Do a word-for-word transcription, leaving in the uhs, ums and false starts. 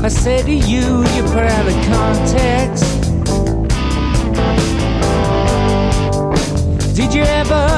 I say to you, you're put out of context. Did you ever